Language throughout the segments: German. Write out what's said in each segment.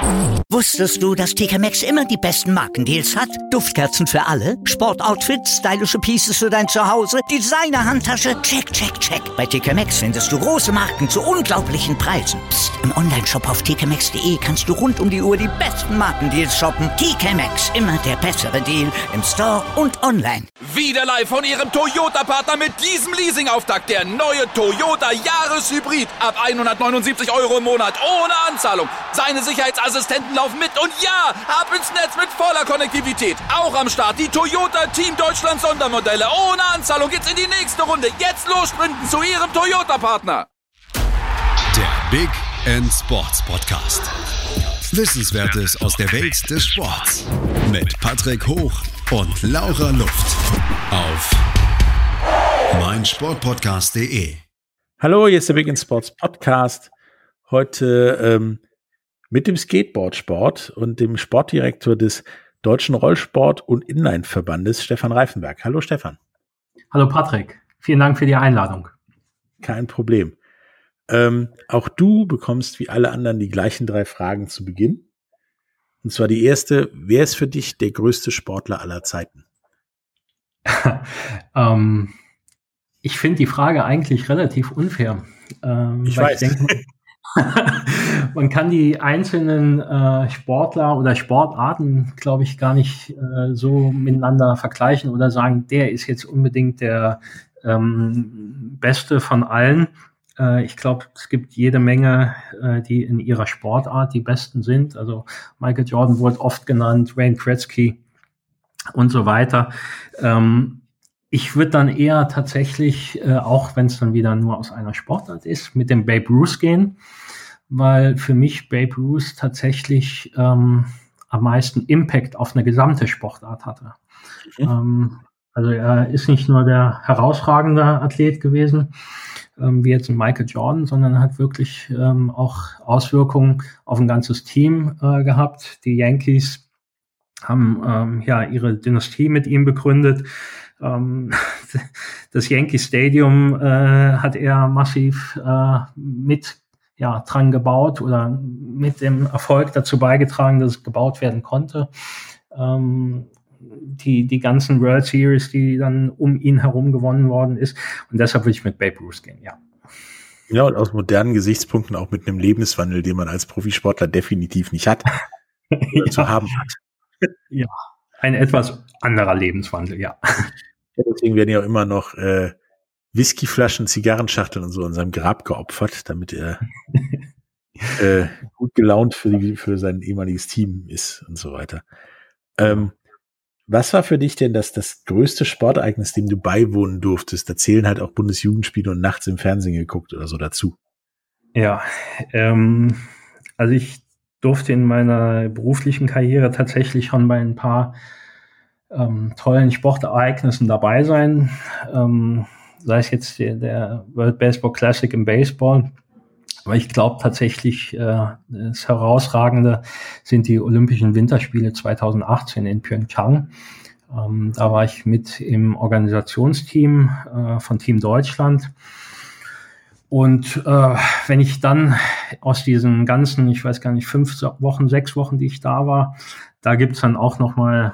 Wusstest du, dass TK Maxx immer die besten Markendeals hat? Duftkerzen für alle, Sportoutfits, stylische Pieces für dein Zuhause, Designer-Handtasche, check, check, check. Bei TK Maxx findest du große Marken zu unglaublichen Preisen. Psst. Im Onlineshop auf tkmaxx.de kannst du rund um die Uhr die besten Markendeals shoppen. TK Maxx, immer der bessere Deal im Store und online. Wieder live von Ihrem Toyota-Partner mit diesem Leasing-Auftakt. Der neue Toyota Jahreshybrid. Ab 179 € im Monat. Ohne Anzahlung. Seine Sicherheitsassistenten laufen mit. Und ja, ab ins Netz mit voller Konnektivität. Auch am Start die Toyota Team Deutschland Sondermodelle. Ohne Anzahlung geht's in die nächste Runde. Jetzt los sprinten zu Ihrem Toyota-Partner. Der Big End Sports Podcast. Wissenswertes aus der Welt des Sports. Mit Patrick Hoch und Laura Luft. Auf meinsportpodcast.de. Hallo, hier ist der Big End Sports Podcast. Heute mit dem Skateboardsport und dem Sportdirektor des Deutschen Rollsport- und Inline-Verbandes, Stefan Reifenberg. Hallo Stefan. Hallo Patrick, vielen Dank für die Einladung. Kein Problem. Auch du bekommst wie alle anderen die gleichen 3 Fragen zu Beginn. Und zwar die erste: Wer ist für dich der größte Sportler aller Zeiten? Ich finde die Frage eigentlich relativ unfair. Ich weiß. Ich denke, man kann die einzelnen Sportler oder Sportarten, glaube ich, gar nicht so miteinander vergleichen oder sagen, der ist jetzt unbedingt der Beste von allen. Ich glaube, es gibt jede Menge, die in ihrer Sportart die Besten sind. Also Michael Jordan wurde oft genannt, Wayne Gretzky und so weiter. Ich würde dann eher tatsächlich, auch wenn es dann wieder nur aus einer Sportart ist, mit dem Babe Ruth gehen, weil für mich Babe Ruth tatsächlich am meisten Impact auf eine gesamte Sportart hatte. Also er ist nicht nur der herausragende Athlet gewesen, wie jetzt ein Michael Jordan, sondern hat wirklich auch Auswirkungen auf ein ganzes Team gehabt. Die Yankees haben ihre Dynastie mit ihm begründet. Das Yankee Stadium hat er massiv mit dran gebaut oder mit dem Erfolg dazu beigetragen, dass es gebaut werden konnte. Die ganzen World Series, die dann um ihn herum gewonnen worden ist. Und deshalb will ich mit Babe Ruth gehen, ja. Ja, und aus modernen Gesichtspunkten auch mit einem Lebenswandel, den man als Profisportler definitiv nicht hat, oder zu haben hat. Ja, ein etwas anderer Lebenswandel, ja. Deswegen werden ja auch immer noch Whiskyflaschen, Zigarrenschachteln und so an seinem Grab geopfert, damit er gut gelaunt für sein ehemaliges Team ist und so weiter. Was war für dich denn das größte Sportereignis, dem du beiwohnen durftest? Da zählen halt auch Bundesjugendspiele und nachts im Fernsehen geguckt oder so dazu. Ja, also ich durfte in meiner beruflichen Karriere tatsächlich schon bei ein paar tollen Sportereignissen dabei sein. Sei es jetzt der World Baseball Classic im Baseball. Aber ich glaube tatsächlich, das Herausragende sind die Olympischen Winterspiele 2018 in Pyeongchang. Da war ich mit im Organisationsteam von Team Deutschland. Und wenn ich dann aus diesen ganzen, ich weiß gar nicht, 5 Wochen, 6 Wochen, die ich da war, da gibt's dann auch nochmal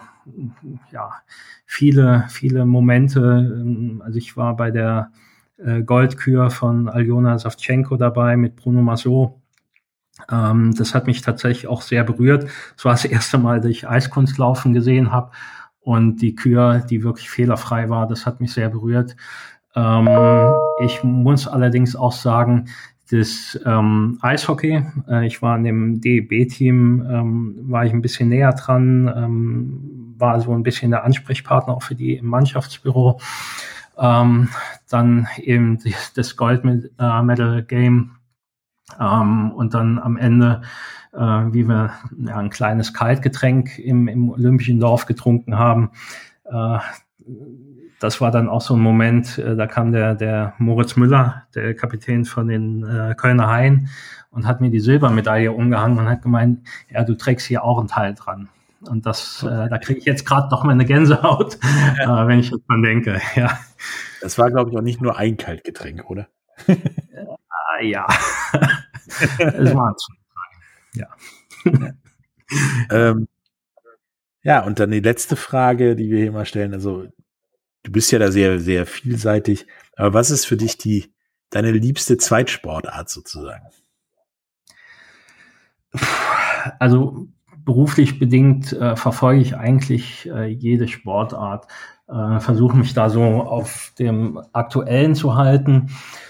viele Momente. Also ich war bei der Goldkür von Aljona Savchenko dabei mit Bruno Massot. Das hat mich tatsächlich auch sehr berührt. Es war das erste Mal, dass ich Eiskunstlaufen gesehen habe und die Kür, die wirklich fehlerfrei war, das hat mich sehr berührt. Ich muss allerdings auch sagen, das Eishockey, ich war in dem DEB-Team, war ich ein bisschen näher dran, war so ein bisschen der Ansprechpartner auch für die im Mannschaftsbüro. Dann eben das Gold-Medal-Game und dann am Ende, wie wir ein kleines Kaltgetränk im Olympischen Dorf getrunken haben. Das war dann auch so ein Moment, da kam der Moritz Müller, der Kapitän von den Kölner Haien, und hat mir die Silbermedaille umgehangen und hat gemeint, ja, du trägst hier auch einen Teil dran. Und das, da kriege ich jetzt gerade noch mal eine Gänsehaut, wenn ich dran denke. Ja. Das war, glaube ich, auch nicht nur ein Kaltgetränk, oder? Ja. Es war Ja. Ja, und dann die letzte Frage, die wir hier mal stellen. Also, du bist ja da sehr, sehr vielseitig. Aber was ist für dich deine liebste Zweitsportart sozusagen? Also beruflich bedingt verfolge ich eigentlich jede Sportart, versuche mich da so auf dem Aktuellen zu halten.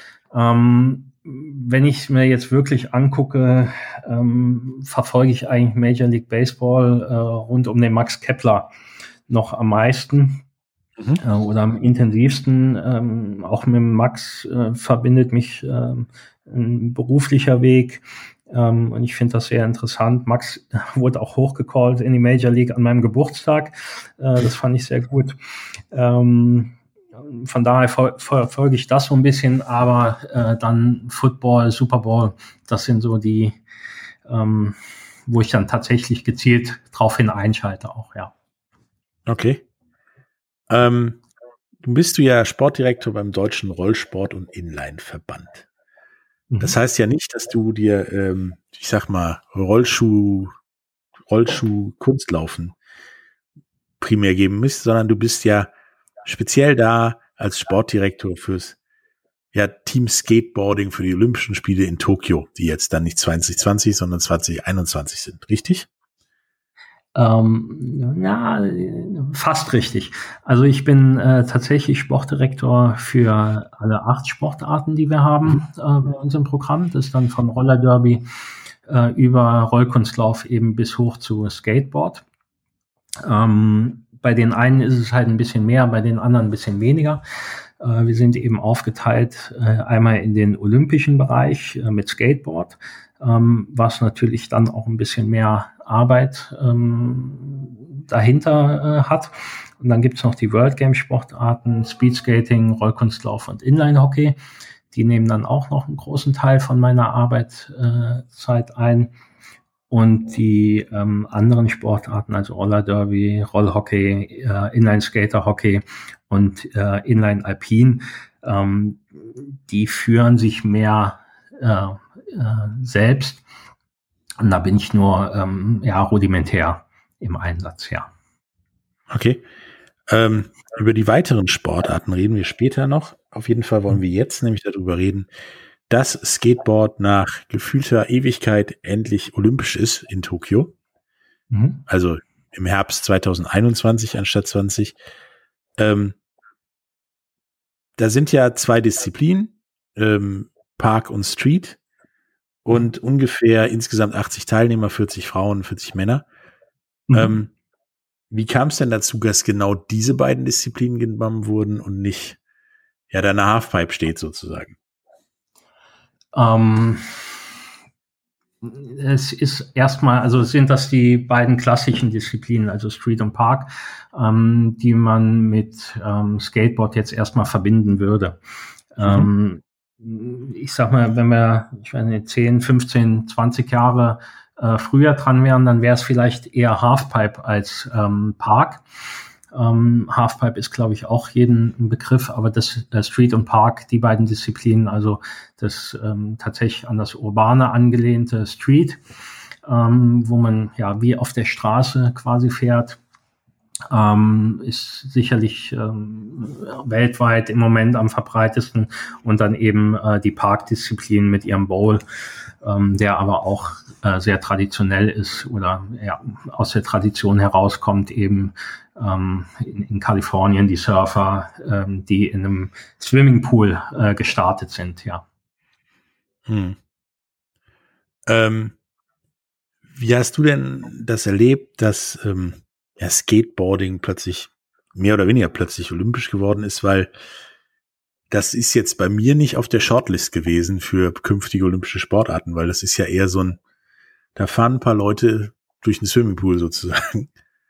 Wenn ich mir jetzt wirklich angucke, verfolge ich eigentlich Major League Baseball rund um den Max Kepler noch am meisten oder am intensivsten. Auch mit dem Max verbindet mich ein beruflicher Weg. Und ich finde das sehr interessant. Max wurde auch hochgecallt in die Major League an meinem Geburtstag. Das fand ich sehr gut. Von daher verfolge ich das so ein bisschen, aber dann Football, Super Bowl, das sind so die, wo ich dann tatsächlich gezielt drauf hin einschalte auch, ja. Okay. Du bist ja Sportdirektor beim Deutschen Rollsport- und Inline-Verband. Das heißt ja nicht, dass du dir, ich sag mal, Rollschuh, Kunstlaufen primär geben müsst, sondern du bist ja speziell da als Sportdirektor fürs Team Skateboarding für die Olympischen Spiele in Tokio, die jetzt dann nicht 2020, sondern 2021 sind, richtig? Fast richtig. Also ich bin tatsächlich Sportdirektor für alle 8 Sportarten, die wir haben bei unserem Programm. Das ist dann von Roller Derby über Rollkunstlauf eben bis hoch zu Skateboard. Bei den einen ist es halt ein bisschen mehr, bei den anderen ein bisschen weniger. Wir sind eben aufgeteilt einmal in den olympischen Bereich mit Skateboard, was natürlich dann auch ein bisschen mehr Arbeit dahinter hat. Und dann gibt's noch die World Game Sportarten, Speedskating, Rollkunstlauf und Inline-Hockey. Die nehmen dann auch noch einen großen Teil von meiner Arbeitszeit ein. Und die anderen Sportarten, also Roller Derby, Rollhockey, Inline-Skater-Hockey und Inline-Alpin, die führen sich mehr selbst. Und da bin ich nur rudimentär im Einsatz, ja. Okay. Über die weiteren Sportarten reden wir später noch. Auf jeden Fall wollen wir jetzt nämlich darüber reden, dass Skateboard nach gefühlter Ewigkeit endlich olympisch ist in Tokio. Also im Herbst 2021 anstatt 20. Da sind ja 2 Disziplinen, Park und Street, und ungefähr insgesamt 80 Teilnehmer, 40 Frauen, 40 Männer. Wie kam es denn dazu, dass genau diese beiden Disziplinen genommen wurden und nicht deine Halfpipe steht sozusagen? Es ist erstmal, also sind das die beiden klassischen Disziplinen, also Street und Park, die man mit Skateboard jetzt erstmal verbinden würde. Ich sag mal, wenn wir 10, 15, 20 Jahre früher dran wären, dann wäre es vielleicht eher Halfpipe als Park. Halfpipe ist, glaube ich, auch jedem ein Begriff, aber das Street und Park, die beiden Disziplinen, also das tatsächlich an das Urbane angelehnte Street, wo man wie auf der Straße quasi fährt, ist sicherlich weltweit im Moment am verbreitesten, und dann eben die Parkdisziplin mit ihrem Bowl, der aber auch sehr traditionell ist oder aus der Tradition herauskommt, eben in Kalifornien die Surfer, die in einem Swimmingpool gestartet sind, ja. Wie hast du denn das erlebt, dass Skateboarding plötzlich mehr oder weniger plötzlich olympisch geworden ist, weil das ist jetzt bei mir nicht auf der Shortlist gewesen für künftige olympische Sportarten, weil das ist ja eher so da fahren ein paar Leute durch den Swimmingpool sozusagen.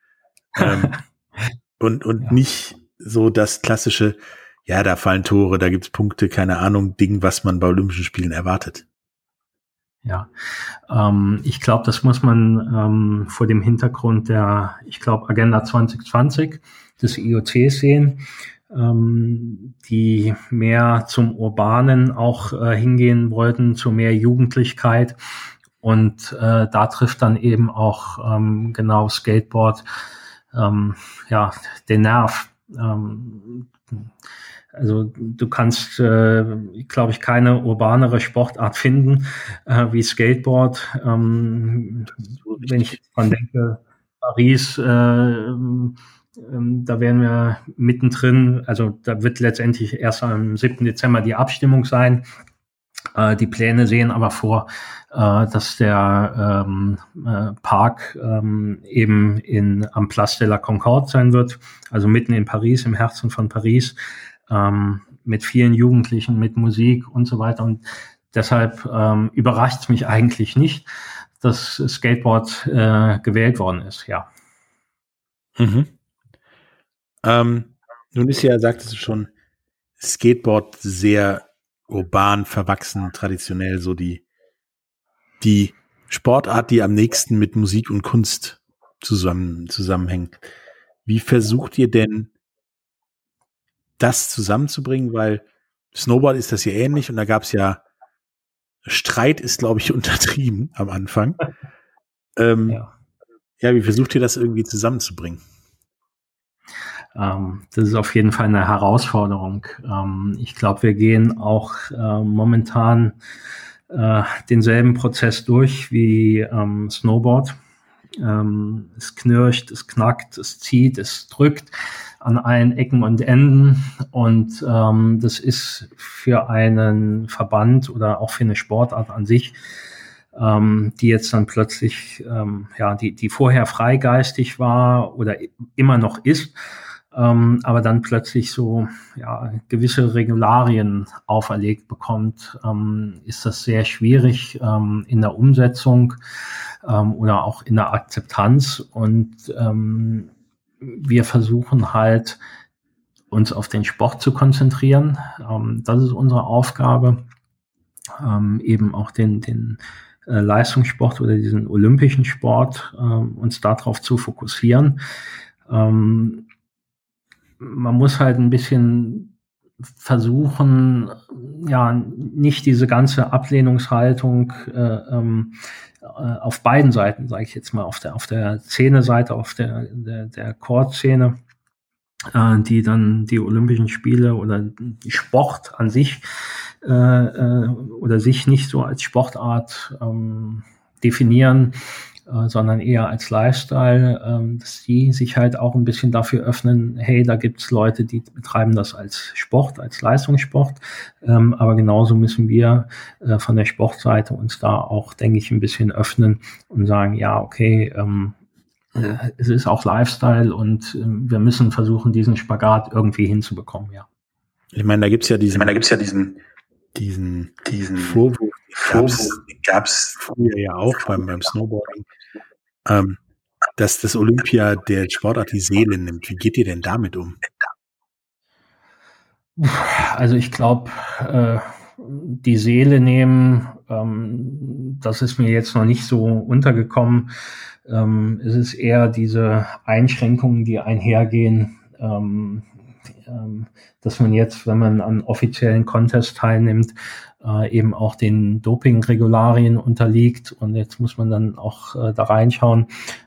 Und nicht so das klassische, da fallen Tore, da gibt's Punkte, keine Ahnung, Ding, was man bei Olympischen Spielen erwartet. Ja, ich glaube, das muss man vor dem Hintergrund der, Agenda 2020 des IOCs sehen, die mehr zum Urbanen auch hingehen wollten, zu mehr Jugendlichkeit Und da trifft dann eben auch genau Skateboard den Nerv. Also du kannst, glaube ich, keine urbanere Sportart finden wie Skateboard. Wenn ich dran denke, Paris, da wären wir mittendrin. Also da wird letztendlich erst am 7. Dezember die Abstimmung sein. Die Pläne sehen aber vor, dass der Park eben am Place de la Concorde sein wird, also mitten in Paris, im Herzen von Paris, mit vielen Jugendlichen, mit Musik und so weiter. Und deshalb überrascht es mich eigentlich nicht, dass Skateboard gewählt worden ist, ja. Mhm. Nun ist ja, sagtest du schon, Skateboard sehr urban verwachsen, traditionell so die Sportart, die am nächsten mit Musik und Kunst zusammenhängt. Wie versucht ihr denn, das zusammenzubringen? Weil Snowboard ist das ja ähnlich und da gab es ja Streit, ist glaube ich untertrieben am Anfang. Wie versucht ihr das irgendwie zusammenzubringen? Das ist auf jeden Fall eine Herausforderung. Ich glaube, wir gehen auch momentan denselben Prozess durch wie Snowboard. Es knirscht, es knackt, es zieht, es drückt an allen Ecken und Enden. Und das ist für einen Verband oder auch für eine Sportart an sich, die jetzt dann plötzlich, die vorher freigeistig war oder immer noch ist, aber dann plötzlich so gewisse Regularien auferlegt bekommt, ist das sehr schwierig in der Umsetzung oder auch in der Akzeptanz. Und wir versuchen halt, uns auf den Sport zu konzentrieren. Das ist unsere Aufgabe, eben auch den Leistungssport oder diesen olympischen Sport uns darauf zu fokussieren. Man muss halt ein bisschen versuchen, nicht diese ganze Ablehnungshaltung auf beiden Seiten, sage ich jetzt mal, auf der Szene-Seite, auf der Court-Szene, die dann die Olympischen Spiele oder die Sport an sich oder sich nicht so als Sportart definieren, sondern eher als Lifestyle, dass die sich halt auch ein bisschen dafür öffnen, hey, da gibt's Leute, die betreiben das als Sport, als Leistungssport, aber genauso müssen wir von der Sportseite uns da auch, denke ich, ein bisschen öffnen und sagen, ja, okay, es ist auch Lifestyle und wir müssen versuchen, diesen Spagat irgendwie hinzubekommen, ja. Ich meine, da gibt's ja diesen Vorwurf, gab's früher ja auch beim Snowboarding, dass das Olympia der Sportart die Seele nimmt. Wie geht ihr denn damit um? Also ich glaube, die Seele nehmen, das ist mir jetzt noch nicht so untergekommen. Es ist eher diese Einschränkungen, die einhergehen, dass man jetzt, wenn man an offiziellen Contests teilnimmt, eben auch den Doping-Regularien unterliegt. Und jetzt muss man dann auch da reinschauen.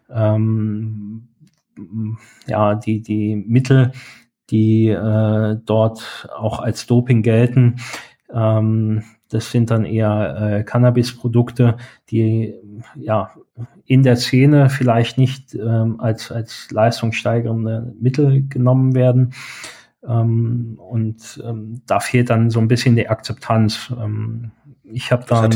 Die Mittel, die dort auch als Doping gelten, das sind dann eher Cannabis-Produkte, die in der Szene vielleicht nicht als leistungssteigernde Mittel genommen werden. Da fehlt dann so ein bisschen die Akzeptanz. Ich habe dann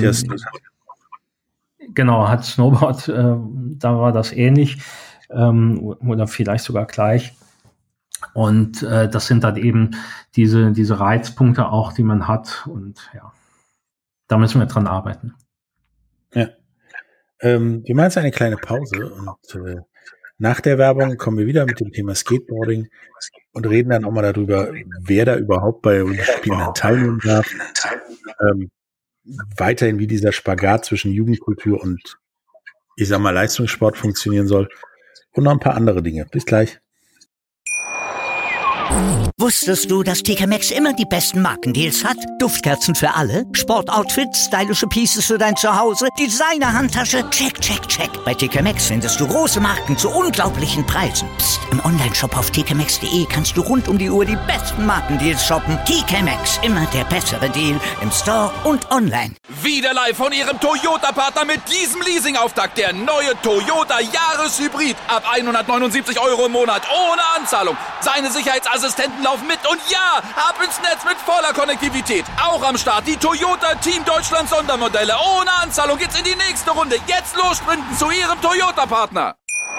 hat Snowboard, da war das ähnlich oder vielleicht sogar gleich. Und das sind dann eben diese Reizpunkte auch, die man hat. Und ja, da müssen wir dran arbeiten. Ja. Wir machen jetzt eine kleine Pause und nach der Werbung kommen wir wieder mit dem Thema Skateboarding und reden dann auch mal darüber, wer da überhaupt bei Olympischen Spielen teilnehmen darf. Weiterhin, wie dieser Spagat zwischen Jugendkultur und, ich sag mal, Leistungssport funktionieren soll und noch ein paar andere Dinge. Bis gleich. Wusstest du, dass TK Maxx immer die besten Markendeals hat? Duftkerzen für alle, Sportoutfits, stylische Pieces für dein Zuhause, Designer-Handtasche, check, check, check. Bei TK Maxx findest du große Marken zu unglaublichen Preisen. Psst. Im Onlineshop auf tkmaxx.de kannst du rund um die Uhr die besten Markendeals shoppen. TK Maxx, immer der bessere Deal im Store und online. Wieder live von Ihrem Toyota-Partner mit diesem Leasing-Auftakt. Der neue Toyota Jahreshybrid. Ab 179 € im Monat. Ohne Anzahlung. Seine Sicherheitsassistenten laufen mit. Und ja, ab ins Netz mit voller Konnektivität. Auch am Start die Toyota Team Deutschland Sondermodelle. Ohne Anzahlung geht's in die nächste Runde. Jetzt los sprinten zu Ihrem Toyota-Partner.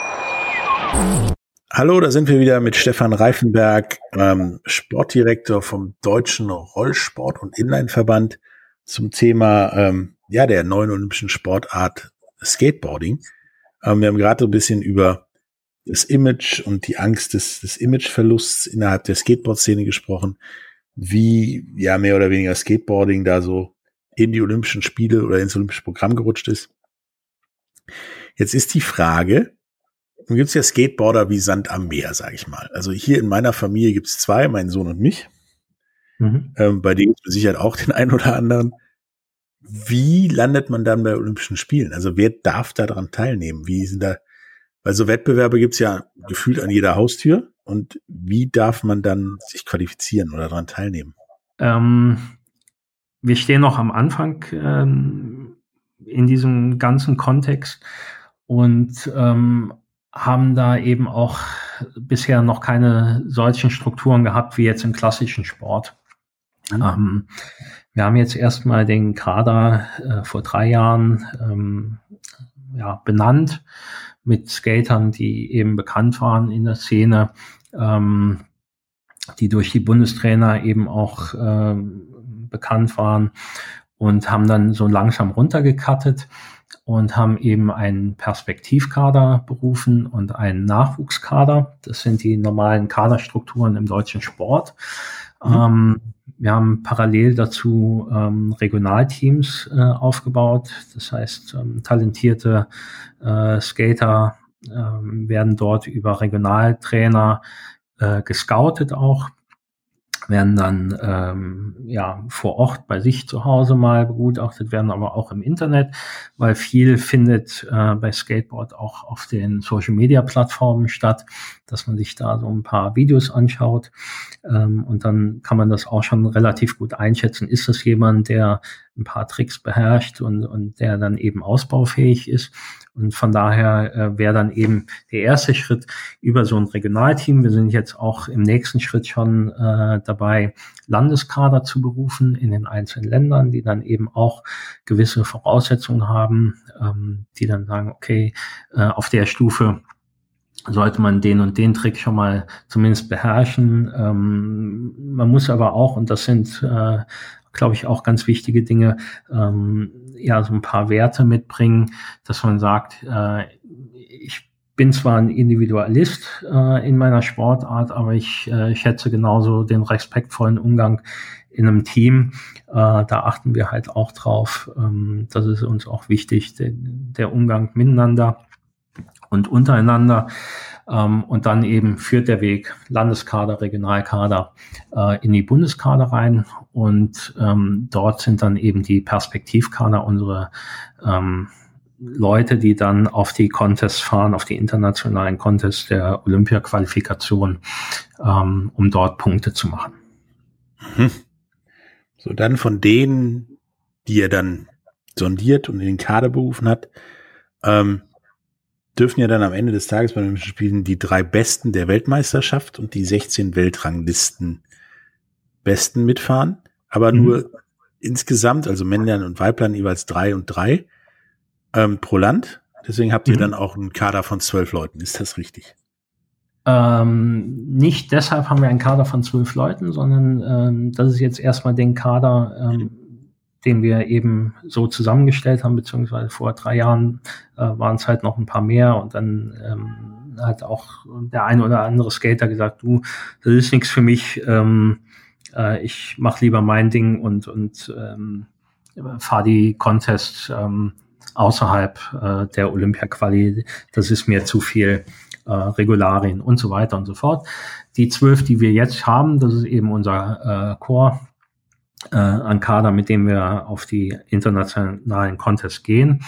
Hallo, da sind wir wieder mit Stefan Reifenberg, Sportdirektor vom Deutschen Rollsport- und Inlineverband zum Thema der neuen olympischen Sportart Skateboarding. Wir haben gerade ein bisschen über das Image und die Angst des Imageverlusts innerhalb der Skateboard-Szene gesprochen, wie mehr oder weniger Skateboarding da so in die Olympischen Spiele oder ins olympische Programm gerutscht ist. Jetzt ist die Frage, nun gibt's ja Skateboarder wie Sand am Meer, sage ich mal. Also hier in meiner Familie gibt's zwei, meinen Sohn und mich. Bei denen gibt's mit Sicherheit auch den einen oder anderen. Wie landet man dann bei Olympischen Spielen? Also wer darf da dran teilnehmen? Wie sind da, weil so Wettbewerbe gibt's ja gefühlt an jeder Haustür. Und wie darf man dann sich qualifizieren oder daran teilnehmen? Wir stehen noch am Anfang in diesem ganzen Kontext und haben da eben auch bisher noch keine solchen Strukturen gehabt wie jetzt im klassischen Sport. Wir haben jetzt erstmal den Kader vor 3 Jahren benannt mit Skatern, die eben bekannt waren in der Szene, die durch die Bundestrainer eben auch bekannt waren und haben dann so langsam runtergecuttet und haben eben einen Perspektivkader berufen und einen Nachwuchskader. Das sind die normalen Kaderstrukturen im deutschen Sport. Wir haben parallel dazu Regionalteams aufgebaut. Das heißt, talentierte Skater werden dort über Regionaltrainer gescoutet auch, werden dann vor Ort bei sich zu Hause mal begutachtet, werden aber auch im Internet, weil viel findet bei Skateboard auch auf den Social-Media-Plattformen statt, dass man sich da so ein paar Videos anschaut und dann kann man das auch schon relativ gut einschätzen. Ist das jemand, der ein paar Tricks beherrscht und der dann eben ausbaufähig ist? Und von daher wäre dann eben der erste Schritt über so ein Regionalteam. Wir sind jetzt auch im nächsten Schritt schon dabei, Landeskader zu berufen in den einzelnen Ländern, die dann eben auch gewisse Voraussetzungen haben, die dann sagen, okay, auf der Stufe sollte man den und den Trick schon mal zumindest beherrschen. Man muss aber auch, und das sind, glaube ich, auch ganz wichtige Dinge, so ein paar Werte mitbringen, dass man sagt, ich bin zwar ein Individualist in meiner Sportart, aber ich schätze genauso den respektvollen Umgang in einem Team. Da achten wir halt auch drauf. Das ist uns auch wichtig, der Umgang miteinander und untereinander. Und dann eben führt der Weg Landeskader, Regionalkader in die Bundeskader rein. Und dort sind dann eben die Perspektivkader unsere Leute, die dann auf die Contests fahren, auf die internationalen Contests der Olympia-Qualifikation, um dort Punkte zu machen. So, dann von denen, die er dann sondiert und in den Kader berufen hat, dürfen ja dann am Ende des Tages bei den Olympischen Spielen die 3 Besten der Weltmeisterschaft und die 16 Weltranglisten Besten mitfahren, aber nur insgesamt, also Männlein und Weiblein jeweils 3 und 3 pro Land. Deswegen habt ihr dann auch einen Kader von 12 Leuten. Ist das richtig? Nicht deshalb haben wir einen Kader von 12 Leuten, sondern das ist jetzt erstmal den Kader, den wir eben so zusammengestellt haben, beziehungsweise vor 3 Jahren waren es halt noch ein paar mehr und dann hat auch der eine oder andere Skater gesagt, du, das ist nichts für mich, ich mache lieber mein Ding und fahre die Contests außerhalb der Olympia-Quali, das ist mir zu viel. Regularien und so weiter und so fort. Die 12, die wir jetzt haben, das ist eben unser Core an Kader, mit dem wir auf die internationalen Contests gehen.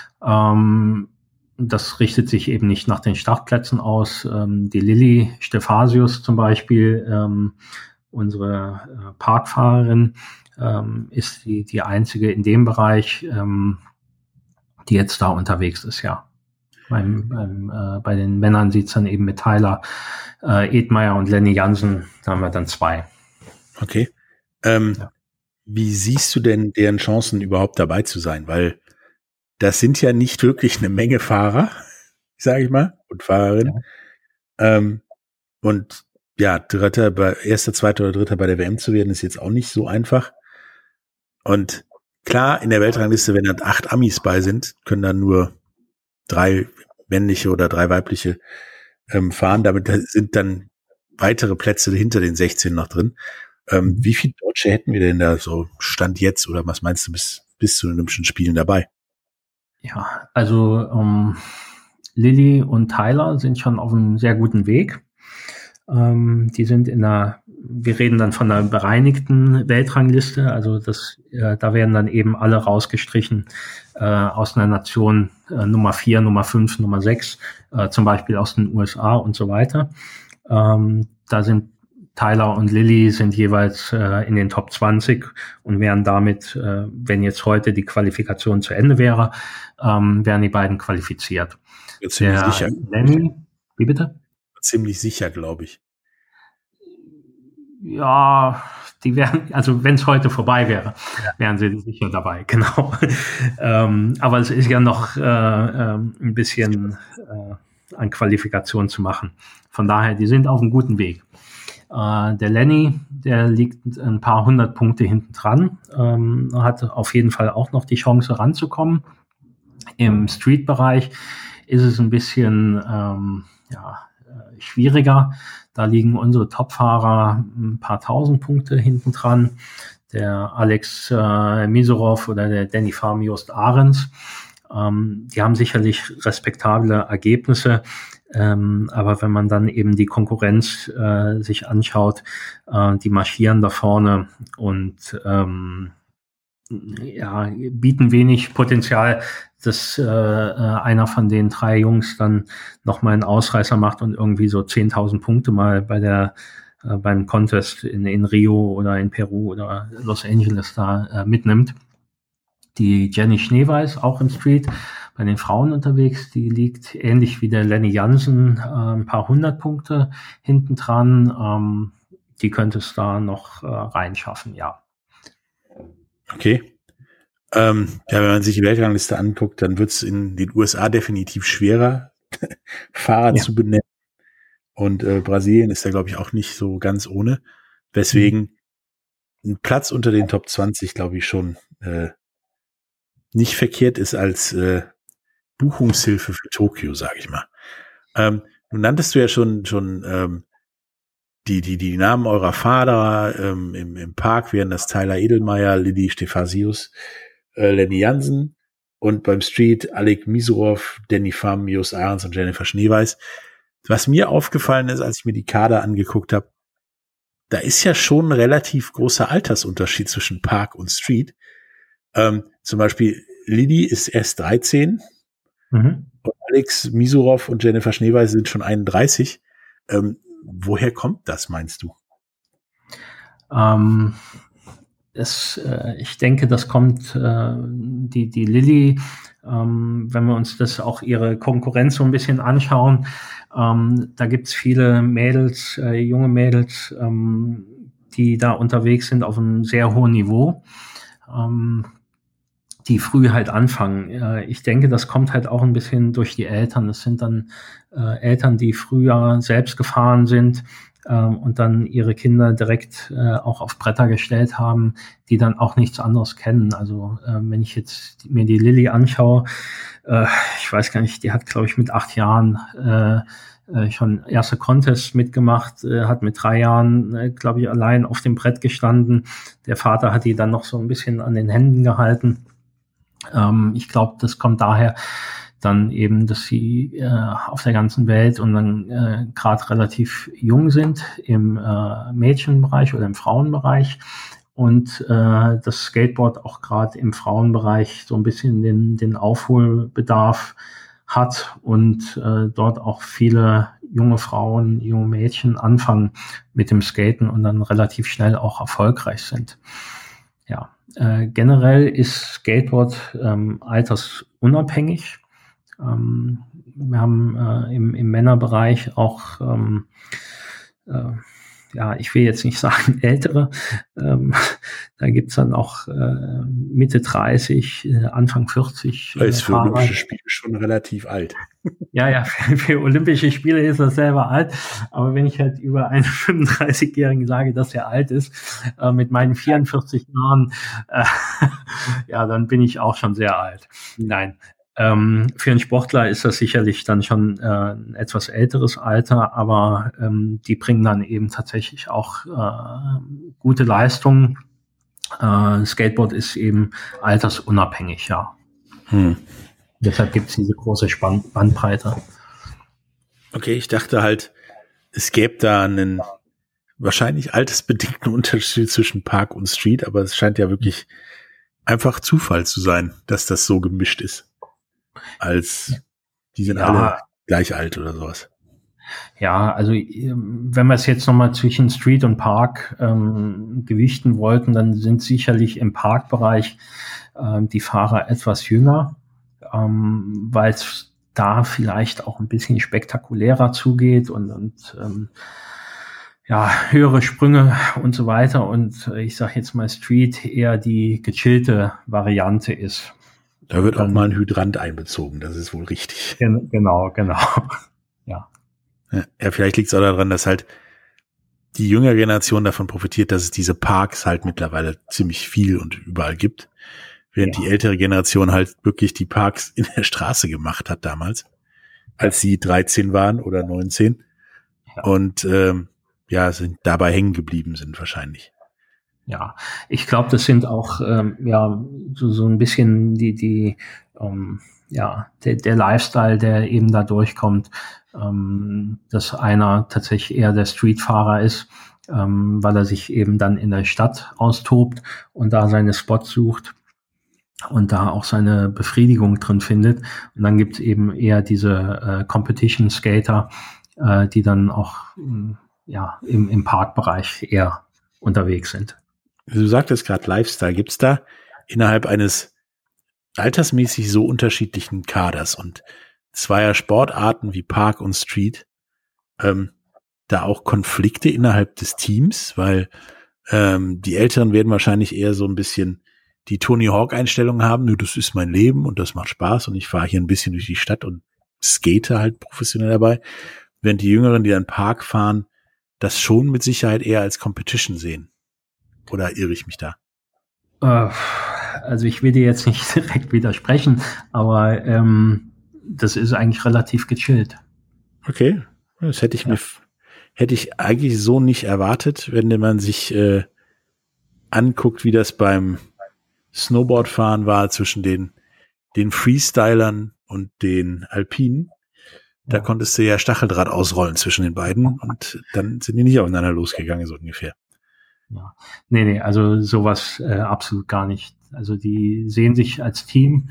Das richtet sich eben nicht nach den Startplätzen aus. Die Lilly Stephasius zum Beispiel, unsere Parkfahrerin, ist die einzige in dem Bereich, die jetzt da unterwegs ist, ja. Bei den Männern sieht's dann eben mit Tyler Edmeier und Lenny Jansen, da haben wir dann 2. Okay. Wie siehst du denn deren Chancen, überhaupt dabei zu sein? Weil das sind ja nicht wirklich eine Menge Fahrer, sage ich mal, und Fahrerinnen. Ja. Und ja, erster, zweiter oder dritter bei der WM zu werden, ist jetzt auch nicht so einfach. Und klar, in der Weltrangliste, wenn dann 8 Amis bei sind, können dann nur 3 männliche oder 3 weibliche fahren. Damit sind dann weitere Plätze hinter den 16 noch drin. Wie viele Deutsche hätten wir denn da so Stand jetzt, oder was meinst du, bis zu den Olympischen Spielen dabei? Ja, also Lilly und Tyler sind schon auf einem sehr guten Weg. Die sind wir reden dann von einer bereinigten Weltrangliste, also da werden dann eben alle rausgestrichen aus einer Nation Nummer 4, Nummer 5, Nummer 6, zum Beispiel aus den USA und so weiter. Da sind Tyler und Lilly sind jeweils in den Top 20 und wären damit, wenn jetzt heute die Qualifikation zu Ende wäre, wären die beiden qualifiziert. Ziemlich sicher. Lenny, wie bitte? Ziemlich sicher, glaube ich. Ja, die wären, also wenn es heute vorbei wäre, wären sie sicher dabei, genau. Aber es ist ja noch ein bisschen an Qualifikation zu machen. Von daher, die sind auf einem guten Weg. Der Lenny, der liegt ein paar 100 Punkte hinten dran, hat auf jeden Fall auch noch die Chance ranzukommen. Im Street-Bereich ist es ein bisschen schwieriger. Da liegen unsere Topfahrer ein paar 1000 Punkte hinten dran. Der Alex Misurov oder der Danny Farm Jost Ahrens. Die haben sicherlich respektable Ergebnisse. Aber wenn man dann eben die Konkurrenz sich anschaut, die marschieren da vorne und bieten wenig Potenzial, dass einer von den 3 Jungs dann nochmal einen Ausreißer macht und irgendwie so 10.000 Punkte mal beim Contest in Rio oder in Peru oder Los Angeles da mitnimmt. Die Jenny Schneeweiß, auch im Street, bei den Frauen unterwegs, die liegt ähnlich wie der Lenny Jansen ein paar 100 Punkte hinten dran. Die könnte es da noch reinschaffen, ja. Okay. Wenn man sich die Weltrangliste anguckt, dann wird es in den USA definitiv schwerer, Fahrer zu benennen. Und Brasilien ist da, glaube ich, auch nicht so ganz ohne. Weswegen ein Platz unter den Top 20, glaube ich, schon nicht verkehrt ist als Buchungshilfe für Tokio, sage ich mal. Nun nanntest du ja schon die Namen eurer Fahrer. Im Park wären das Tyler Edelmeier, Lilly Stephasius, Lenny Jansen, und beim Street Alek Misurov, Danny Pham, Jost Ahrens und Jennifer Schneeweiß. Was mir aufgefallen ist, als ich mir die Kader angeguckt habe, da ist ja schon ein relativ großer Altersunterschied zwischen Park und Street. Zum Beispiel Lilly ist erst 13 und Alex Misurov und Jennifer Schneeweiß sind schon 31. Woher kommt das, meinst du? Ich denke, das kommt die Lilly, wenn wir uns das auch ihre Konkurrenz so ein bisschen anschauen. Da gibt's viele Mädels, junge Mädels, die da unterwegs sind auf einem sehr hohen Niveau, die früh halt anfangen. Ich denke, das kommt halt auch ein bisschen durch die Eltern. Das sind dann Eltern, die früher selbst gefahren sind und dann ihre Kinder direkt auch auf Bretter gestellt haben, die dann auch nichts anderes kennen. Also wenn ich jetzt mir die Lilly anschaue, ich weiß gar nicht, die hat, glaube ich, mit 8 Jahren schon erste Contests mitgemacht, hat mit 3 Jahren, glaube ich, allein auf dem Brett gestanden. Der Vater hat die dann noch so ein bisschen an den Händen gehalten. Ich glaube, das kommt daher, dann eben, dass sie auf der ganzen Welt und dann gerade relativ jung sind im Mädchenbereich oder im Frauenbereich und das Skateboard auch gerade im Frauenbereich so ein bisschen den Aufholbedarf hat und dort auch viele junge Frauen, junge Mädchen anfangen mit dem Skaten und dann relativ schnell auch erfolgreich sind. Ja, generell ist Skateboard altersunabhängig. Wir haben im Männerbereich auch, ich will jetzt nicht sagen ältere, da gibt's dann auch Mitte 30, Anfang 40. Ist für Olympische Spiele schon relativ alt. Ja, für Olympische Spiele ist das selber alt, aber wenn ich halt über einen 35-Jährigen sage, dass er alt ist, mit meinen 44 Jahren, dann bin ich auch schon sehr alt. Nein. Für einen Sportler ist das sicherlich dann schon ein etwas älteres Alter, aber die bringen dann eben tatsächlich auch gute Leistungen. Skateboard ist eben altersunabhängig, ja. Deshalb gibt es diese große Bandbreite. Okay, ich dachte halt, es gäbe da einen wahrscheinlich altersbedingten Unterschied zwischen Park und Street, aber es scheint ja wirklich einfach Zufall zu sein, dass das so gemischt ist. Als die sind alle gleich alt oder sowas. Ja, also wenn wir es jetzt nochmal zwischen Street und Park gewichten wollten, dann sind sicherlich im Parkbereich die Fahrer etwas jünger, weil es da vielleicht auch ein bisschen spektakulärer zugeht und höhere Sprünge und so weiter. Und ich sage jetzt mal Street eher die gechillte Variante ist. Da wird auch mal ein Hydrant einbezogen, das ist wohl richtig. Genau. Ja, vielleicht liegt es auch daran, dass halt die jüngere Generation davon profitiert, dass es diese Parks halt mittlerweile ziemlich viel und überall gibt. Während die ältere Generation halt wirklich die Parks in der Straße gemacht hat damals, als sie 13 waren oder 19. Ja. Und sind dabei hängen geblieben sind wahrscheinlich. Ja, ich glaube, das sind auch so ein bisschen der Lifestyle, der eben da durchkommt, dass einer tatsächlich eher der Streetfahrer ist, weil er sich eben dann in der Stadt austobt und da seine Spots sucht und da auch seine Befriedigung drin findet. Und dann gibt's eben eher diese Competition Skater, die dann auch im Parkbereich eher unterwegs sind. Du sagtest gerade Lifestyle. Gibt's da innerhalb eines altersmäßig so unterschiedlichen Kaders und zweier Sportarten wie Park und Street da auch Konflikte innerhalb des Teams? Weil die Älteren werden wahrscheinlich eher so ein bisschen die Tony Hawk-Einstellung haben. Das ist mein Leben und das macht Spaß und ich fahre hier ein bisschen durch die Stadt und skate halt professionell dabei. Während die Jüngeren, die dann Park fahren, das schon mit Sicherheit eher als Competition sehen. Oder irre ich mich da? Also ich will dir jetzt nicht direkt widersprechen, aber das ist eigentlich relativ gechillt. Okay, das hätte ich eigentlich so nicht erwartet, wenn man sich anguckt, wie das beim Snowboardfahren war zwischen den Freestylern und den Alpinen. Da konntest du ja Stacheldraht ausrollen zwischen den beiden und dann sind die nicht aufeinander losgegangen, so ungefähr. Ja, nee, also sowas absolut gar nicht. Also die sehen sich als Team.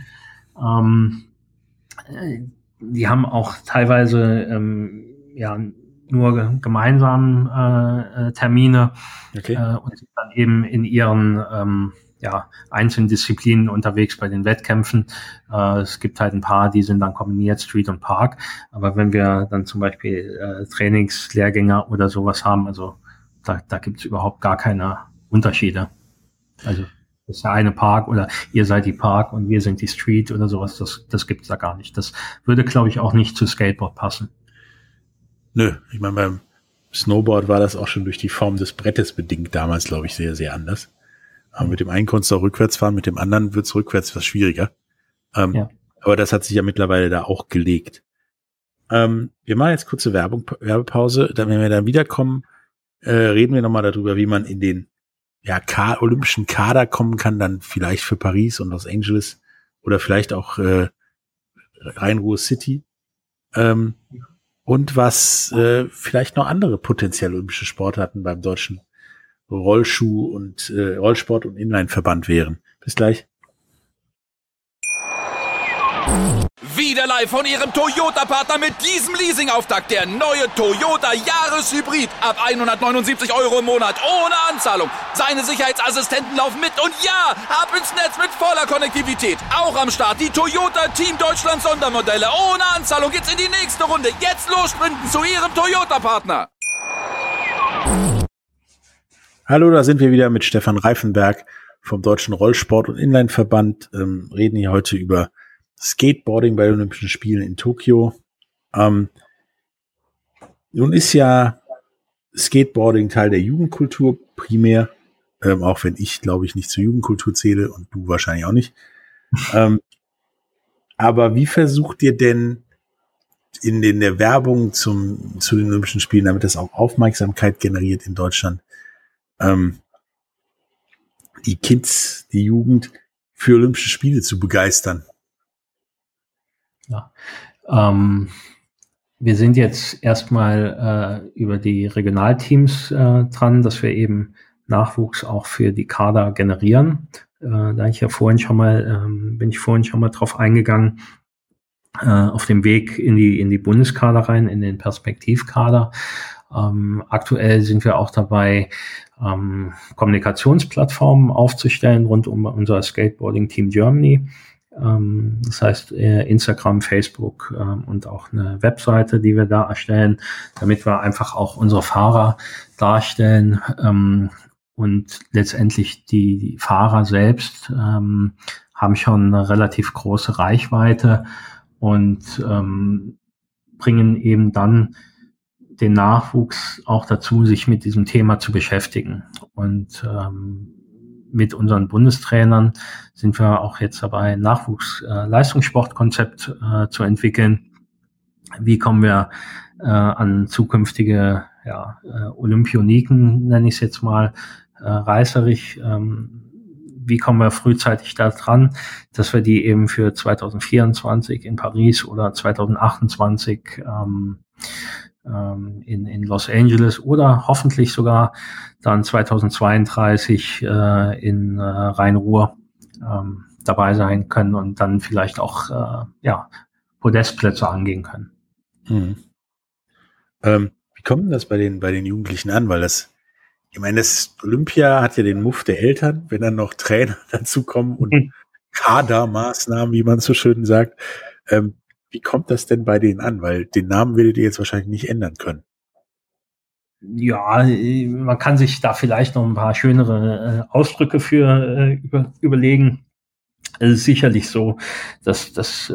Die haben auch teilweise nur gemeinsam Termine und sind dann eben in ihren einzelnen Disziplinen unterwegs bei den Wettkämpfen. Es gibt halt ein paar, die sind dann kombiniert Street und Park. Aber wenn wir dann zum Beispiel Trainingslehrgänge oder sowas haben, also da gibt's überhaupt gar keine Unterschiede. Also das ist der eine Park oder ihr seid die Park und wir sind die Street oder sowas. Das gibt's da gar nicht. Das würde, glaube ich, auch nicht zu Skateboard passen. Nö, ich meine, beim Snowboard war das auch schon durch die Form des Brettes bedingt damals, glaube ich, sehr, sehr anders. Aber mit dem einen konntest du auch rückwärts fahren, mit dem anderen wird's rückwärts was schwieriger. Aber das hat sich ja mittlerweile da auch gelegt. Wir machen jetzt kurze Werbepause. Dann, wenn wir dann wiederkommen, reden wir nochmal darüber, wie man in den olympischen Kader kommen kann, dann vielleicht für Paris und Los Angeles oder vielleicht auch Rhein-Ruhr City, und was vielleicht noch andere potenziell olympische Sportarten beim deutschen Rollsport- und Inline-Verband wären. Bis gleich. Wieder live von Ihrem Toyota-Partner mit diesem Leasing-Auftakt. Der neue Toyota Jahreshybrid. Ab 179 € im Monat. Ohne Anzahlung. Seine Sicherheitsassistenten laufen mit. Und ja, ab ins Netz mit voller Konnektivität. Auch am Start die Toyota Team Deutschland Sondermodelle. Ohne Anzahlung geht's in die nächste Runde. Jetzt los sprinten zu Ihrem Toyota-Partner. Hallo, da sind wir wieder mit Stefan Reifenberg vom Deutschen Rollsport- und Inline-Verband. Reden hier heute über Skateboarding bei den Olympischen Spielen in Tokio. Nun ist ja Skateboarding Teil der Jugendkultur primär, auch wenn ich, glaube ich, nicht zur Jugendkultur zähle und du wahrscheinlich auch nicht. Aber wie versucht ihr denn in der Werbung zu den Olympischen Spielen, damit das auch Aufmerksamkeit generiert in Deutschland, die Kids, die Jugend für Olympische Spiele zu begeistern? Ja. Wir sind jetzt erstmal über die Regionalteams dran, dass wir eben Nachwuchs auch für die Kader generieren. Bin ich vorhin schon mal drauf eingegangen, auf dem Weg in die Bundeskader rein, in den Perspektivkader. Aktuell sind wir auch dabei, Kommunikationsplattformen aufzustellen rund um unser Skateboarding Team Germany. Das heißt Instagram, Facebook und auch eine Webseite, die wir da erstellen, damit wir einfach auch unsere Fahrer darstellen. Und letztendlich die Fahrer selbst haben schon eine relativ große Reichweite und bringen eben dann den Nachwuchs auch dazu, sich mit diesem Thema zu beschäftigen. Und mit unseren Bundestrainern sind wir auch jetzt dabei, ein Nachwuchs-Leistungssportkonzept zu entwickeln. Wie kommen wir an zukünftige Olympioniken, nenne ich es jetzt mal, reißerig, wie kommen wir frühzeitig da dran, dass wir die eben für 2024 in Paris oder 2028 in Los Angeles oder hoffentlich sogar dann 2032 in Rhein-Ruhr dabei sein können und dann vielleicht auch Podestplätze angehen können. Wie kommt denn das bei den Jugendlichen an? Weil das Olympia hat ja den Muff der Eltern, wenn dann noch Trainer dazukommen und Kadermaßnahmen, wie man so schön sagt. Wie kommt das denn bei denen an? Weil den Namen werdet ihr jetzt wahrscheinlich nicht ändern können. Ja, man kann sich da vielleicht noch ein paar schönere Ausdrücke für überlegen. Es ist sicherlich so, dass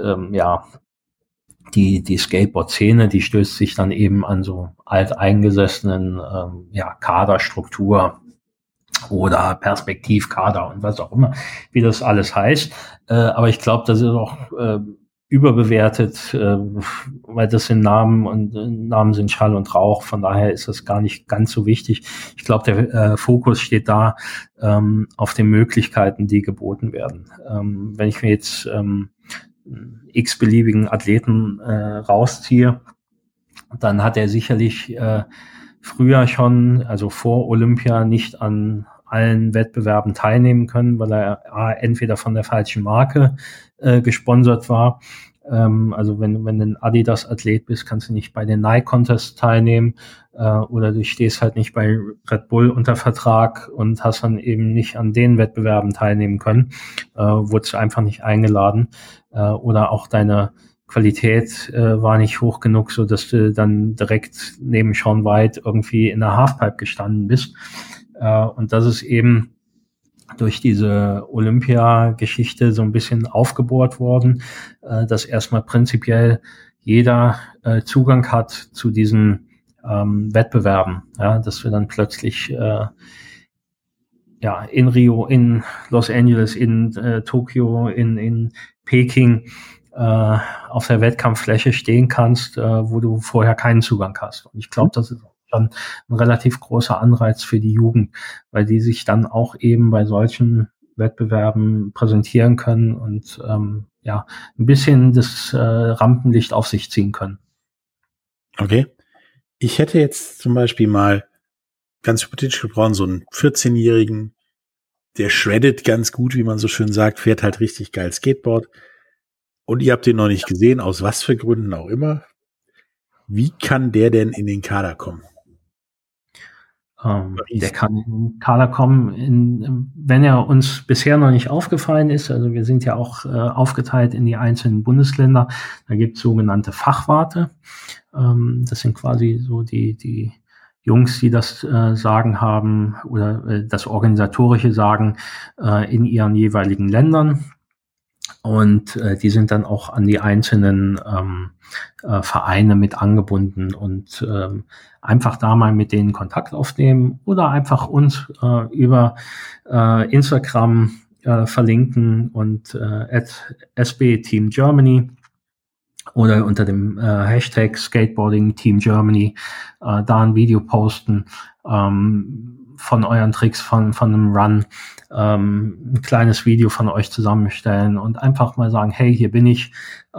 die Skateboard-Szene, die stößt sich dann eben an so alteingesessenen Kaderstruktur oder Perspektivkader und was auch immer, wie das alles heißt. Aber ich glaube, das ist auch überbewertet, weil das sind Namen und Namen sind Schall und Rauch. Von daher ist das gar nicht ganz so wichtig. Ich glaube, der Fokus steht da auf den Möglichkeiten, die geboten werden. Wenn ich mir jetzt x-beliebigen Athleten rausziehe, dann hat er sicherlich früher schon, also vor Olympia, nicht an allen Wettbewerben teilnehmen können, weil er entweder von der falschen Marke gesponsert war. Also wenn du ein Adidas-Athlet bist, kannst du nicht bei den Nike-Contests teilnehmen oder du stehst halt nicht bei Red Bull unter Vertrag und hast dann eben nicht an den Wettbewerben teilnehmen können, wurdest du einfach nicht eingeladen oder auch deine Qualität war nicht hoch genug, so dass du dann direkt neben Shaun White irgendwie in der Halfpipe gestanden bist. Und das ist eben durch diese Olympia-Geschichte so ein bisschen aufgebohrt worden, dass erstmal prinzipiell jeder Zugang hat zu diesen Wettbewerben, ja, dass wir dann plötzlich in Rio, in Los Angeles, in Tokio, in Peking auf der Wettkampffläche stehen kannst, wo du vorher keinen Zugang hast. Und ich glaube, das ist schon ein relativ großer Anreiz für die Jugend, weil die sich dann auch eben bei solchen Wettbewerben präsentieren können und ein bisschen das Rampenlicht auf sich ziehen können. Okay. Ich hätte jetzt zum Beispiel mal ganz hypothetisch gebraucht, so einen 14-Jährigen, der shreddet ganz gut, wie man so schön sagt, fährt halt richtig geil Skateboard. Und ihr habt den noch nicht gesehen, aus was für Gründen auch immer. Wie kann der denn in den Kader kommen? Der kann in den Kader kommen, wenn er uns bisher noch nicht aufgefallen ist. Also wir sind ja auch aufgeteilt in die einzelnen Bundesländer. Da gibt es sogenannte Fachwarte. Das sind quasi so die Jungs, die das Sagen haben oder das organisatorische Sagen in ihren jeweiligen Ländern. Und die sind dann auch an die einzelnen Vereine mit angebunden und einfach da mal mit denen Kontakt aufnehmen oder einfach uns über Instagram verlinken und @SB Team Germany oder unter dem Hashtag Skateboarding Team Germany da ein Video posten von euren Tricks, von einem Run, ein kleines Video von euch zusammenstellen und einfach mal sagen, hey, hier bin ich,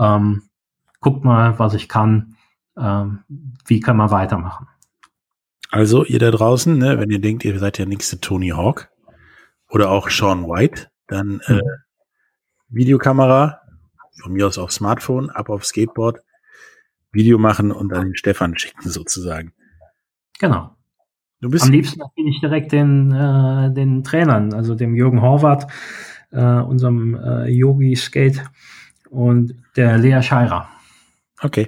guckt mal, was ich kann, wie kann man weitermachen. Also ihr da draußen, ne, wenn ihr denkt, ihr seid der nächste Tony Hawk oder auch Shaun White, dann Videokamera, von mir aus auf Smartphone, ab auf Skateboard, Video machen und an den Stefan schicken sozusagen. Genau. Am liebsten natürlich direkt den Trainern, also dem Jürgen Horvath, unserem Yogi Skate und der Lea Scheirer. Okay.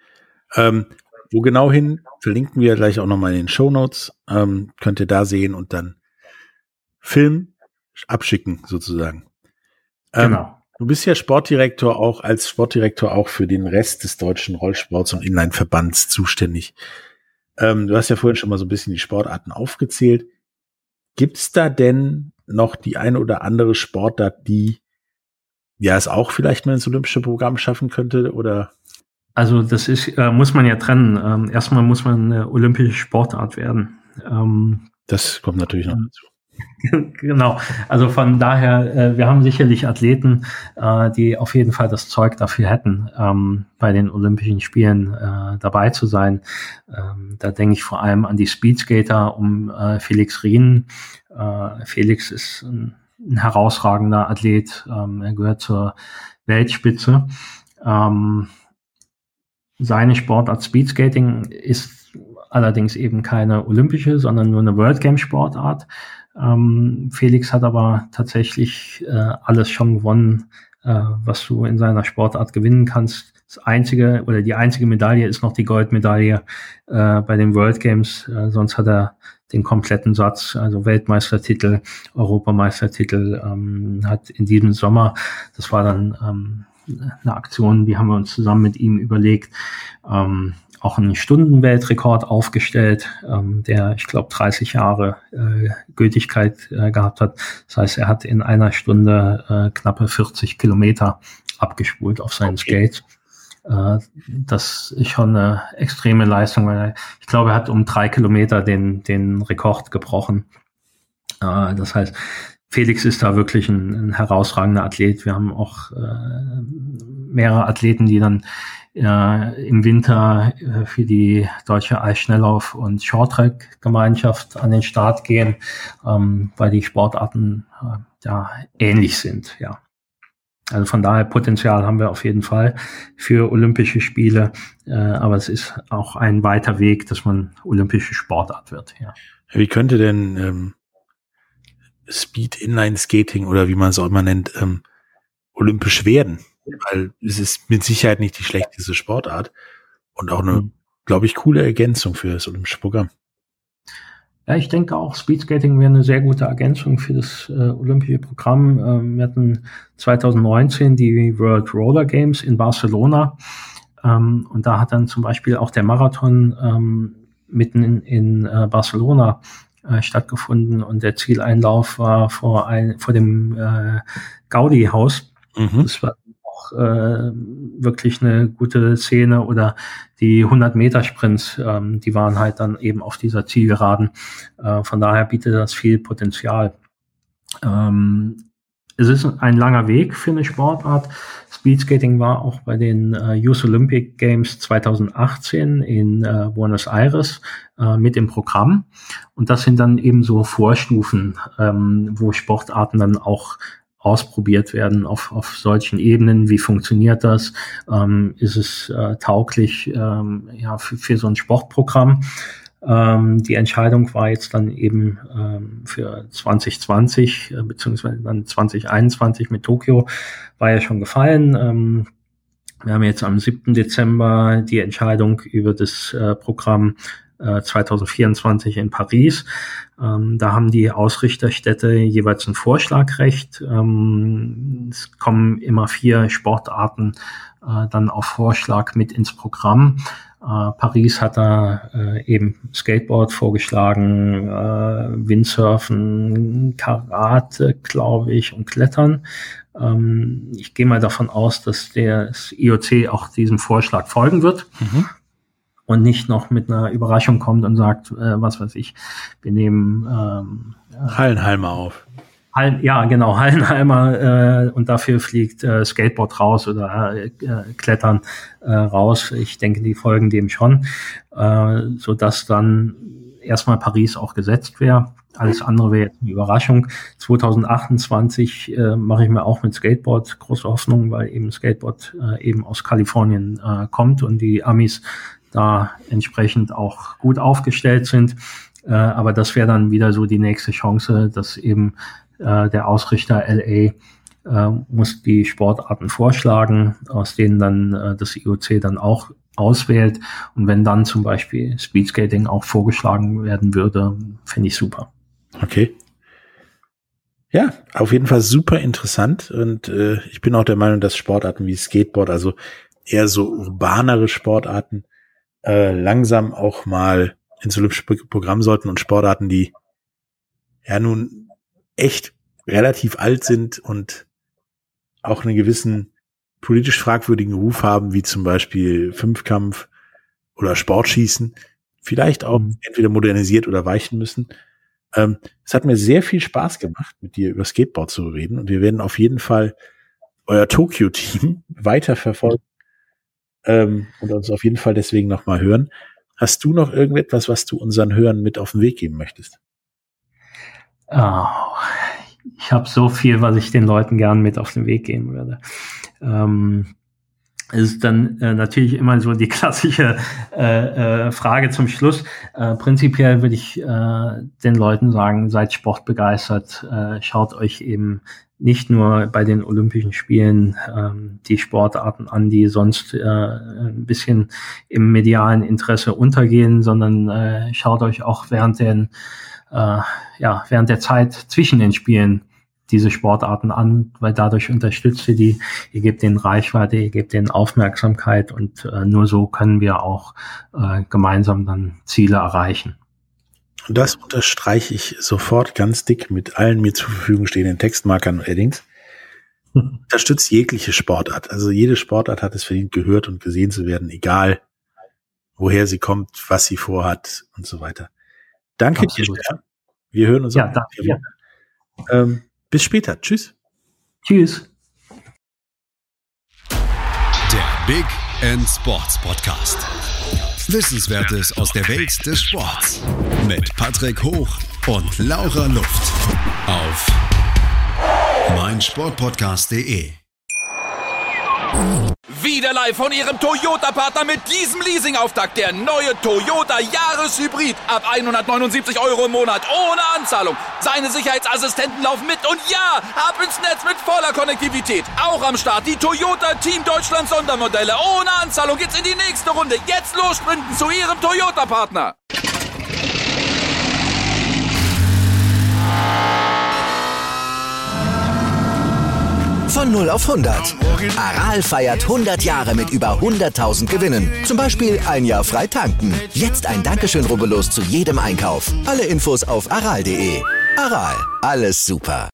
Wo genau hin, verlinken wir gleich auch nochmal in den Shownotes. Könnt ihr da sehen und dann Film abschicken sozusagen. Genau. Du bist ja Sportdirektor auch für den Rest des deutschen Rollsports und Inline-Verbands zuständig. Du hast ja vorhin schon mal so ein bisschen die Sportarten aufgezählt. Gibt's da denn noch die eine oder andere Sportart, die es auch vielleicht mal ins olympische Programm schaffen könnte, oder? Also das muss man ja trennen. Erstmal muss man eine olympische Sportart werden. Das kommt natürlich noch dazu. Genau, also von daher, wir haben sicherlich Athleten, die auf jeden Fall das Zeug dafür hätten, bei den Olympischen Spielen dabei zu sein. Da denke ich vor allem an die Speedskater um Felix Rien. Felix ist ein herausragender Athlet, er gehört zur Weltspitze. Seine Sportart Speedskating ist allerdings eben keine olympische, sondern nur eine World Game Sportart. Felix hat aber tatsächlich alles schon gewonnen, was du in seiner Sportart gewinnen kannst. Die einzige Medaille ist noch die Goldmedaille bei den World Games. Sonst hat er den kompletten Satz, also Weltmeistertitel, Europameistertitel, hat in diesem Sommer, das war dann eine Aktion, die haben wir uns zusammen mit ihm überlegt, auch einen Stundenweltrekord aufgestellt, der, ich glaube, 30 Jahre Gültigkeit gehabt hat. Das heißt, er hat in einer Stunde knappe 40 Kilometer abgespult auf seinen Skates. Das ist schon eine extreme Leistung, weil ich glaube, er hat um 3 Kilometer den Rekord gebrochen. Das heißt, Felix ist da wirklich ein herausragender Athlet. Wir haben auch mehrere Athleten, die dann im Winter für die deutsche Eisschnelllauf- und Shorttrack-Gemeinschaft an den Start gehen, weil die Sportarten ähnlich sind. Ja. Also von daher Potenzial haben wir auf jeden Fall für Olympische Spiele, aber es ist auch ein weiter Weg, dass man olympische Sportart wird. Ja. Wie könnte denn Speed Inline Skating oder wie man es auch immer nennt, olympisch werden? Weil es ist mit Sicherheit nicht die schlechteste Sportart und auch eine, glaube ich, coole Ergänzung für das olympische Programm. Ja, ich denke auch, Speedskating wäre eine sehr gute Ergänzung für das olympische Programm. Wir hatten 2019 die World Roller Games in Barcelona und da hat dann zum Beispiel auch der Marathon mitten in Barcelona stattgefunden und der Zieleinlauf war vor dem Gaudi-Haus. Das war auch wirklich eine gute Szene, oder die 100-Meter-Sprints, die waren halt dann eben auf dieser Zielgeraden. Von daher bietet das viel Potenzial. es ist ein langer Weg für eine Sportart. Speedskating war auch bei den Youth Olympic Games 2018 in Buenos Aires mit im Programm. Und das sind dann eben so Vorstufen, wo Sportarten dann auch ausprobiert werden auf solchen Ebenen. Wie funktioniert das? Ist es tauglich für so ein Sportprogramm? Die Entscheidung war jetzt dann eben für 2020 beziehungsweise dann 2021 mit Tokio war ja schon gefallen. Wir haben jetzt am 7. Dezember die Entscheidung über das Programm 2024 in Paris. Da haben die Ausrichterstädte jeweils ein Vorschlagrecht. Es kommen immer 4 Sportarten dann auf Vorschlag mit ins Programm. Paris hat da eben Skateboard vorgeschlagen, Windsurfen, Karate, glaube ich, und Klettern. Ich gehe mal davon aus, dass das IOC auch diesem Vorschlag folgen wird. Und nicht noch mit einer Überraschung kommt und sagt, was weiß ich, wir nehmen Hallenhalmer auf. Hallenhalmer und dafür fliegt Skateboard raus oder Klettern raus. Ich denke, die folgen dem schon, sodass dann erstmal Paris auch gesetzt wäre. Alles andere wäre jetzt eine Überraschung. 2028 mache ich mir auch mit Skateboard große Hoffnung, weil eben Skateboard eben aus Kalifornien kommt und die Amis da entsprechend auch gut aufgestellt sind. Aber das wäre dann wieder so die nächste Chance, dass eben der Ausrichter LA muss die Sportarten vorschlagen, aus denen dann das IOC dann auch auswählt. Und wenn dann zum Beispiel Speedskating auch vorgeschlagen werden würde, finde ich super. Okay. Ja, auf jeden Fall super interessant. Und ich bin auch der Meinung, dass Sportarten wie Skateboard, also eher so urbanere Sportarten, langsam auch mal ins olympische Programm sollten und Sportarten, die ja nun echt relativ alt sind und auch einen gewissen politisch fragwürdigen Ruf haben, wie zum Beispiel Fünfkampf oder Sportschießen, vielleicht auch entweder modernisiert oder weichen müssen. Es hat mir sehr viel Spaß gemacht, mit dir über Skateboard zu reden und wir werden auf jeden Fall euer Tokio-Team weiter verfolgen und uns auf jeden Fall deswegen nochmal hören. Hast du noch irgendetwas, was du unseren Hörern mit auf den Weg geben möchtest? Ich habe so viel, was ich den Leuten gern mit auf den Weg geben würde. Es ist dann natürlich immer so die klassische Frage zum Schluss. Prinzipiell würde ich den Leuten sagen, seid sportbegeistert, schaut euch eben nicht nur bei den Olympischen Spielen die Sportarten an, die sonst ein bisschen im medialen Interesse untergehen, sondern schaut euch auch während der Zeit zwischen den Spielen diese Sportarten an, weil dadurch unterstützt ihr die, ihr gebt denen Reichweite, ihr gebt denen Aufmerksamkeit und nur so können wir auch gemeinsam dann Ziele erreichen. Und das unterstreiche ich sofort ganz dick mit allen mir zur Verfügung stehenden Textmarkern und Eddings. Unterstützt jegliche Sportart. Also jede Sportart hat es verdient, gehört und gesehen zu werden, egal woher sie kommt, was sie vorhat und so weiter. Danke dir, Stefan. Wir hören uns auch. Danke. Bis später. Tschüss. Tschüss. Der Big End Sports Podcast. Wissenswertes aus der Welt des Sports. Mit Patrick Hoch und Laura Luft. Auf meinsportpodcast.de. Wieder live von Ihrem Toyota-Partner mit diesem Leasing-Auftakt. Der neue Toyota Jahreshybrid. Ab 179 € im Monat. Ohne Anzahlung. Seine Sicherheitsassistenten laufen mit. Und ja, ab ins Netz mit voller Konnektivität. Auch am Start die Toyota Team Deutschland Sondermodelle. Ohne Anzahlung geht's in die nächste Runde. Jetzt los sprinten zu Ihrem Toyota-Partner. Von 0 auf 100. Aral feiert 100 Jahre mit über 100.000 Gewinnen. Zum Beispiel ein Jahr frei tanken. Jetzt ein Dankeschön, rubbellos zu jedem Einkauf. Alle Infos auf aral.de. Aral, alles super.